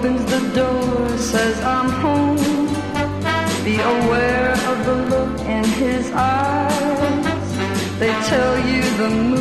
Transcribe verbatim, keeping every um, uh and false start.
opens the door, says I'm home. Be aware of the look in his eyes. They tell you the moon